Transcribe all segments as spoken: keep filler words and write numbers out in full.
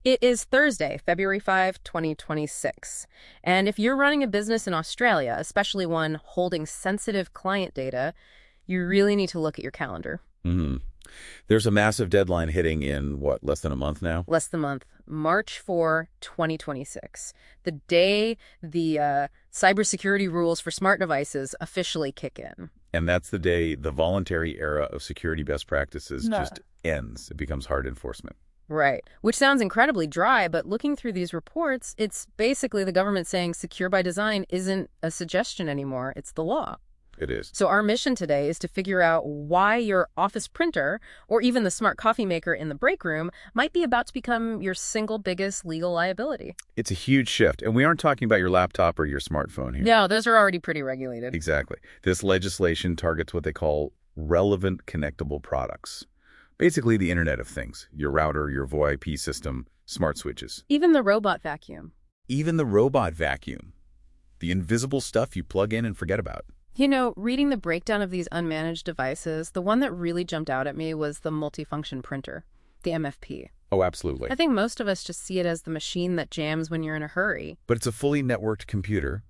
It is Thursday, February fifth, twenty twenty-six. And if you're running a business in Australia, especially one holding sensitive client data, you really need to look at your calendar. Mm-hmm. There's a massive deadline hitting in, what, less than a month now? Less than a month. March fourth, twenty twenty-six. The day the uh, cybersecurity rules for smart devices officially kick in. And that's the day the voluntary era of security best practices No. just ends. It becomes hard enforcement. Right. Which sounds incredibly dry, but looking through these reports, it's basically the government saying secure by design isn't a suggestion anymore. It's the law. It is. So our mission today is to figure out why your office printer, or even the smart coffee maker in the break room, might be about to become your single biggest legal liability. It's a huge shift, and we aren't talking about your laptop or your smartphone here. No, those are already pretty regulated. Exactly. This legislation targets what they call relevant connectable products. Basically the Internet of Things, your router, your VoIP system, smart switches. Even the robot vacuum. Even the robot vacuum. The invisible stuff you plug in and forget about. You know, reading the breakdown of these unmanaged devices, the one that really jumped out at me was the multifunction printer, the M F P. Oh, absolutely. I think most of us just see it as the machine that jams when you're in a hurry. But it's a fully networked computer,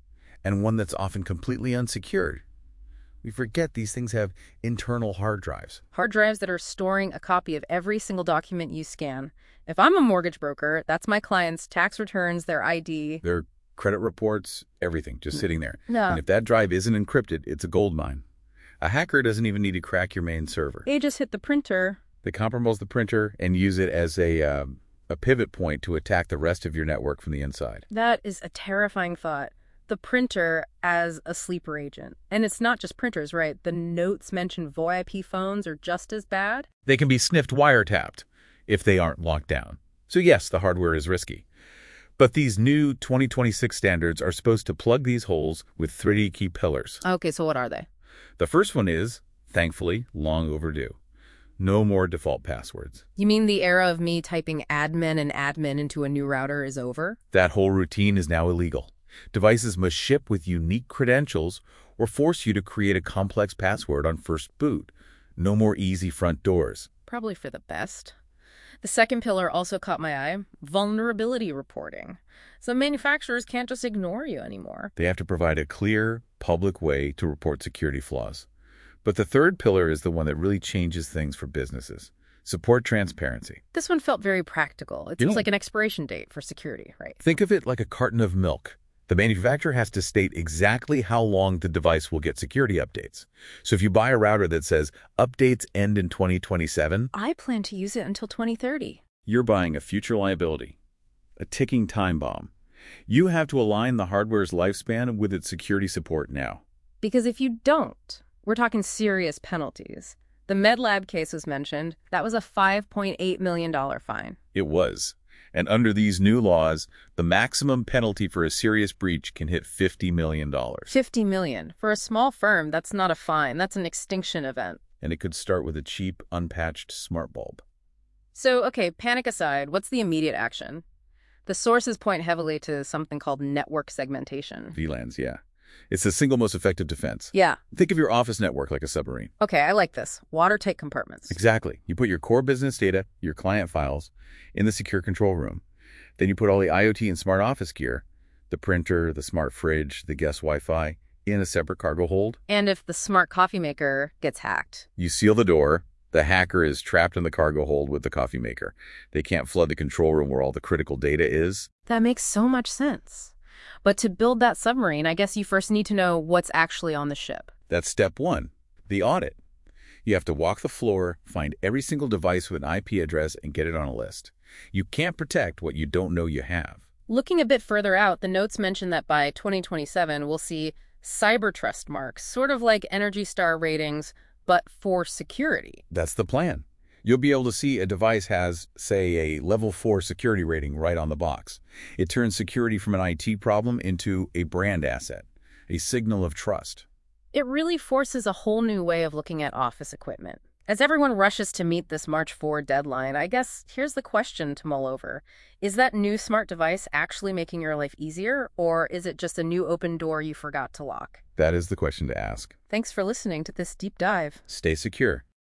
and one that's often completely unsecured. We forget these things have internal hard drives. Hard drives that are storing a copy of every single document you scan. If I'm a mortgage broker, that's my client's tax returns, their I D. Their credit reports, everything, just sitting there. No. And if that drive isn't encrypted, it's a gold mine. A hacker doesn't even need to crack your main server. They just hit the printer. They compromise the printer and use it as a, uh, a pivot point to attack the rest of your network from the inside. That is a terrifying thought. The printer as a sleeper agent. And it's not just printers, right? The notes mention VoIP phones are just as bad. They can be sniffed wiretapped if they aren't locked down. So yes, the hardware is risky. But these new twenty twenty-six standards are supposed to plug these holes with three key pillars. Okay, so what are they? The first one is, thankfully, long overdue. No more default passwords. You mean the era of me typing admin and admin into a new router is over? That whole routine is now illegal. Devices must ship with unique credentials or force you to create a complex password on first boot. No more easy front doors. Probably for the best. The second pillar also caught my eye, vulnerability reporting. So manufacturers can't just ignore you anymore. They have to provide a clear, public way to report security flaws. But the third pillar is the one that really changes things for businesses. Support transparency. This one felt very practical. It You seems know- like an expiration date for security, right? Think of it like a carton of milk. The manufacturer has to state exactly how long the device will get security updates. So if you buy a router that says updates end in twenty twenty-seven, I plan to use it until twenty thirty. you're buying a future liability, a ticking time bomb. You have to align the hardware's lifespan with its security support now. Because if you don't, we're talking serious penalties. The MedLab case was mentioned. That was a five point eight million dollars fine. It was. And under these new laws, the maximum penalty for a serious breach can hit fifty million dollars. fifty million dollars. For a small firm, that's not a fine. That's an extinction event. And it could start with a cheap, unpatched smart bulb. So, okay, panic aside, what's the immediate action? The sources point heavily to something called network segmentation. V LANs, yeah. It's the single most effective defense. Yeah. Think of your office network like a submarine. Okay, I like this. Watertight compartments. Exactly. You put your core business data, your client files, in the secure control room. Then you put all the IoT and smart office gear, the printer, the smart fridge, the guest Wi-Fi, in a separate cargo hold. And if the smart coffee maker gets hacked? You seal the door. The hacker is trapped in the cargo hold with the coffee maker. They can't flood the control room where all the critical data is. That makes so much sense. But to build that submarine, I guess you first need to know what's actually on the ship. That's step one, the audit. You have to walk the floor, find every single device with an I P address, and get it on a list. You can't protect what you don't know you have. Looking a bit further out, the notes mention that by twenty twenty-seven, we'll see cyber trust marks, sort of like Energy Star ratings, but for security. That's the plan. You'll be able to see a device has, say, a level four security rating right on the box. It turns security from an I T problem into a brand asset, a signal of trust. It really forces a whole new way of looking at office equipment. As everyone rushes to meet this March fourth deadline, I guess here's the question to mull over. Is that new smart device actually making your life easier, or is it just a new open door you forgot to lock? That is the question to ask. Thanks for listening to this deep dive. Stay secure.